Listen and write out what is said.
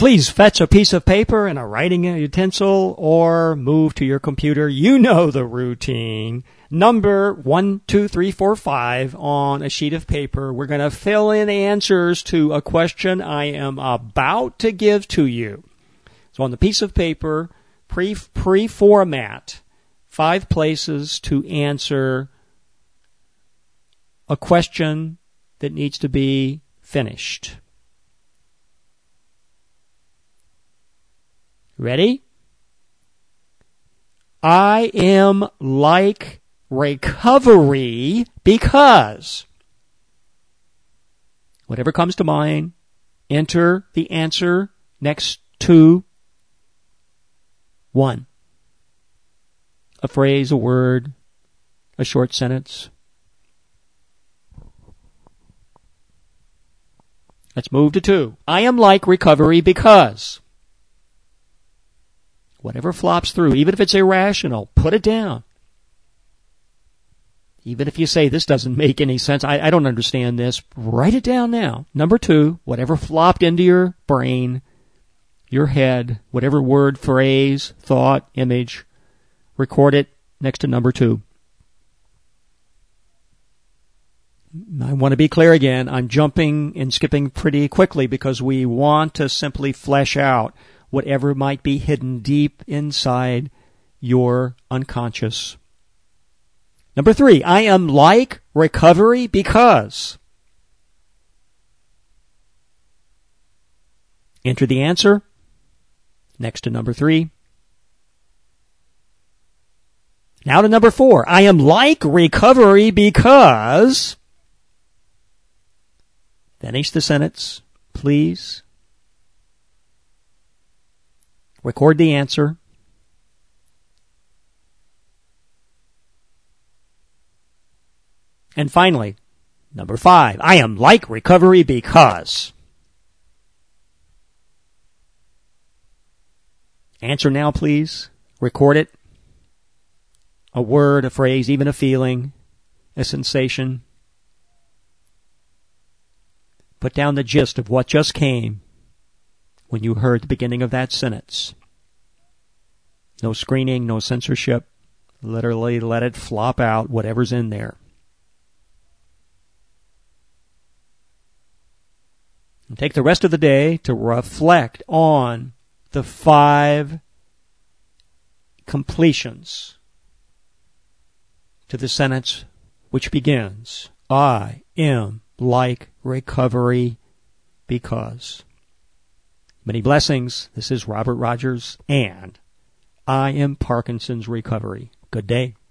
please fetch a piece of paper and a writing utensil or move to your computer. You know the routine. Number 1, 2, 3, 4, 5 on a sheet of paper. We're going to fill in answers to a question I am about to give to you. So on the piece of paper, pre-format, 5 places to answer a question that needs to be finished. Ready? I am like recovery because whatever comes to mind, enter the answer next to 1. A phrase, a word, a short sentence. Let's move to 2. I am like recovery because whatever flops through, even if it's irrational, put it down. Even if you say, this doesn't make any sense, I don't understand this, write it down now. Number 2, whatever flopped into your brain, your head, whatever word, phrase, thought, image, record it next to number 2. I want to be clear again, I'm jumping and skipping pretty quickly because we want to simply flesh out whatever might be hidden deep inside your unconscious. Number 3, I am like recovery because. Enter the answer next to number 3. Now to number 4, I am like recovery because. Finish the sentence, please. Record the answer. And finally, number 5, I am like recovery because. Answer now, please. Record it. A word, a phrase, even a feeling, a sensation. Put down the gist of what just came when you heard the beginning of that sentence. No screening, no censorship. Literally let it flop out, whatever's in there. And take the rest of the day to reflect on the 5 completions to the sentence which begins, I am like recovery because. Many blessings. This is Robert Rogers, and I am Parkinson's Recovery. Good day.